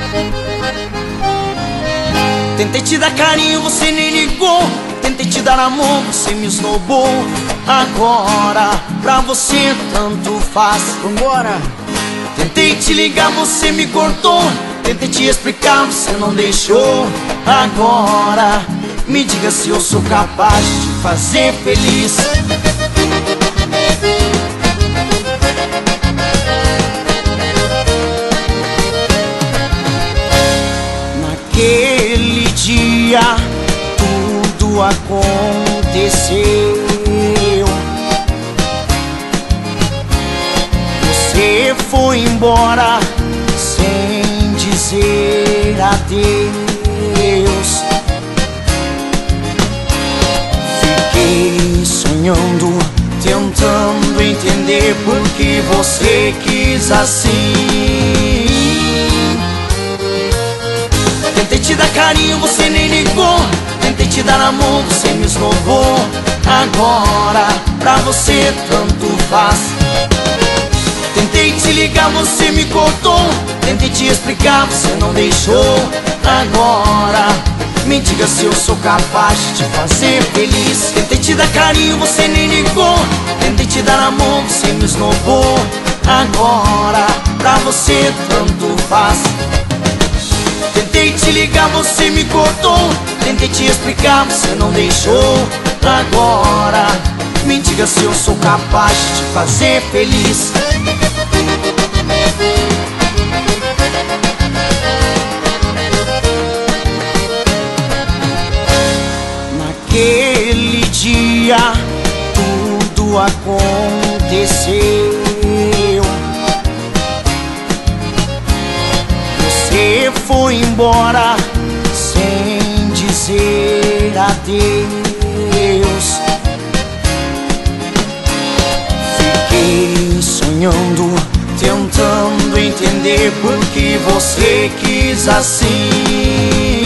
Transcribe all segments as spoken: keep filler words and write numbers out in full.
Tentei te dar carinho, você nem ligou. Tentei te dar amor, você me esnobou. Agora, pra você tanto faz. Vambora! Tentei te ligar, você me cortou. Tentei te explicar, você não deixou. Agora, me diga se eu sou capaz de te fazer feliz. Naquele dia, tudo aconteceu. Você foi embora sem dizer adeus. Fiquei sonhando, tentando entender por que você quis assim. Tentei te dar carinho, você nem ligou. Tentei te dar amor, você me esnobou. Agora, pra você tanto faz. Tentei te ligar, você me cortou. Tentei te explicar, você não deixou. Agora, me diga se eu sou capaz de te fazer feliz. Tentei te dar carinho, você nem ligou. Tentei te dar amor, você me esnobou. Agora, pra você tanto faz. Tentei te ligar, você me cortou. Tentei te explicar, você não deixou. Agora, me diga se eu sou capaz de te fazer feliz. Naquele dia, tudo aconteceu. Você foi embora sem dizer adeus. Fiquei sonhando, tentando entender por que você quis assim.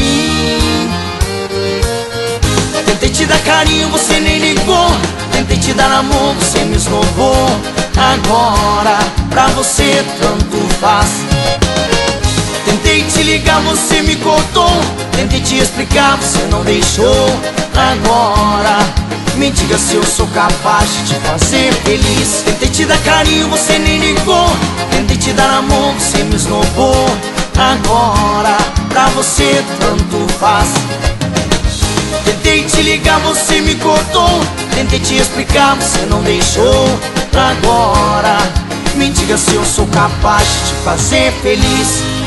Tentei te dar carinho, você nem ligou. Tentei te dar amor, você me esnobou. Agora, pra você tanto faz. Tentei te ligar, você me cortou. Tentei te explicar, você não deixou. Agora, me diga se eu sou capaz de te fazer feliz. Tentei te dar carinho, você nem ligou. Tentei te dar amor, você me esnobou. Agora, pra você tanto faz. Tentei te ligar, você me cortou. Tentei te explicar, você não deixou. Agora, me diga se eu sou capaz de te fazer feliz.